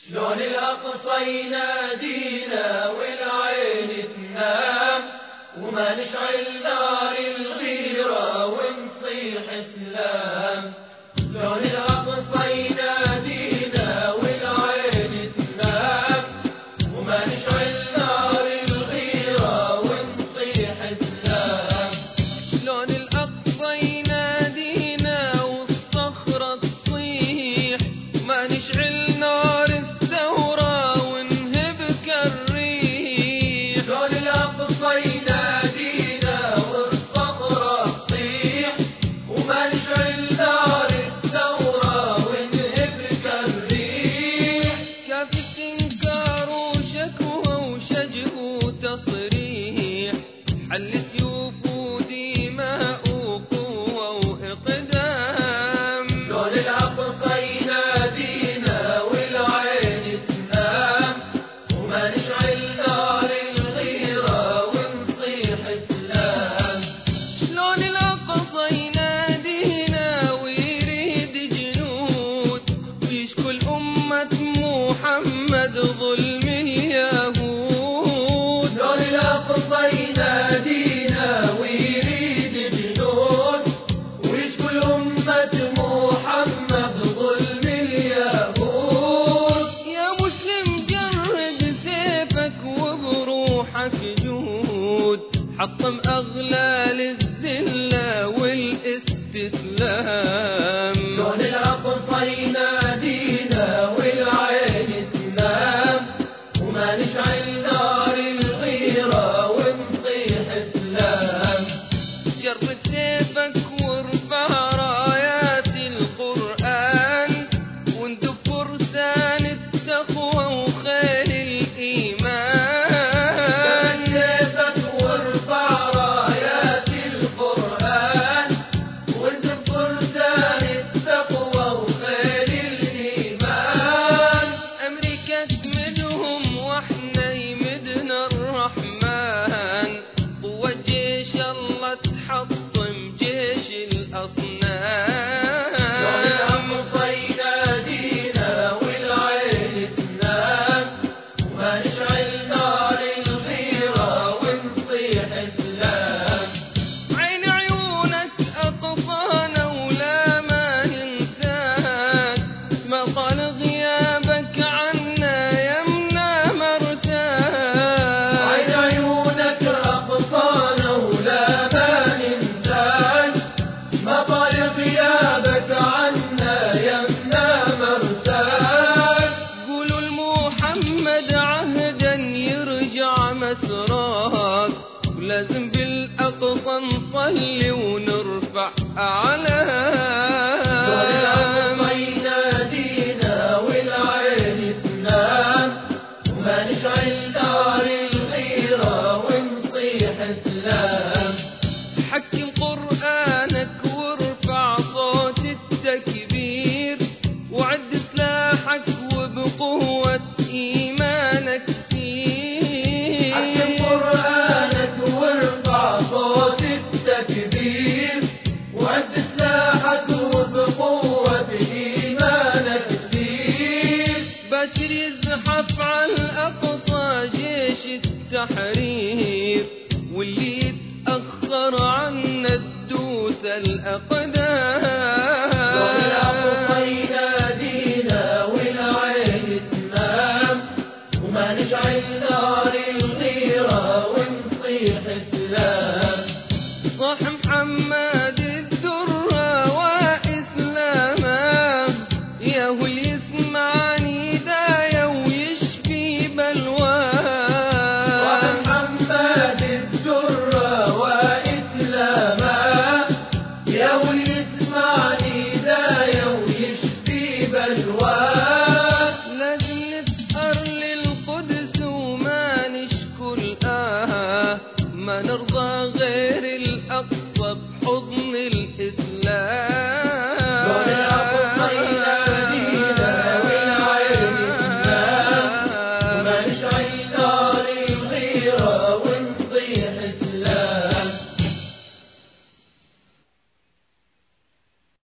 شلون الأقصى ينادينا والعين تنام وما نشعل نار الغيرة ونصيح سلام. شلون الأقصى ينادينا والعين تنام وما نشعل نار الغيرة ونصيح سلام. شلون الأقصى ينادينا والصخرة تصيح وما نشعل نار الثورة ونهبك الريح. شلون الأقصى ينادينا والصخرة تصيح وما نشعل نار الثورة ونهبك الريح. كاف استنكار وشكوى وشجب وتصريح حل سيوف ودماء وقوة وإقدام. شلون الأقصى ينادينا والعين تنام وما نشعل نار الغيرة ونصيح سلام. شلون الأقصى ينادينا ويريد جنود ويشكو الأمة محمد ظلم اليهود. شلون الأقصى ينادينا ويريد جنود ويشكو الأمة محمد ظلم اليهود. يا مسلم جرد سيفك وبروحك جهود حطم أغلال الذلة والاستسلام. شلون الأقصى ينادينا والعين تنام وما نشعل نار الغيرة ونصيح سلام. جرد سيفك وارفع رايات القرآن واندب فرسان التقوى وخيل الإيمان. جرد سيفك وارفع رايات القرآن واندب فرسان التقوى وخيل الإيمان. أمريكا تمدهم واحنا يمدنا الرحمن. قوة جيش الله تحطم جيش الأصنام. شلون الأقصى ينادينا والعين تنام وما نشعل نار الغيرة ونصيح سلام. عين عيونك أقصانا ولا ما ننساك ما طال غيابك عنا يمنا مرتاك. عين عيونك أقصانا ولا ما ننساك ما طال غيابك عنا يمنا مرتاك. قولوا لمحمد عهدا يرجع مسراك ولازم بالأقصى نصلي ونرفع شلون أعلام. الأقصى ينادينا والعين تنام وما نشعل نار الغيرة ونصيح سلام. حكم قرآنك وارفع صوت التكبير وعد سلاحك وبقوة إيمانك سير. حكم قرآنك وارفع صوت التكبير وعد سلاحك وبقوة إيمانك سير. باكر يزحف على الأقصى جيش التحرير واللي يتأخر عنا تدوس الأقدام. شلون الأقصى ينادينا والعين تنام وما نشعل نار الغيرة ونصيح سلام. صاح محمد الدرة وإسلاما يا هو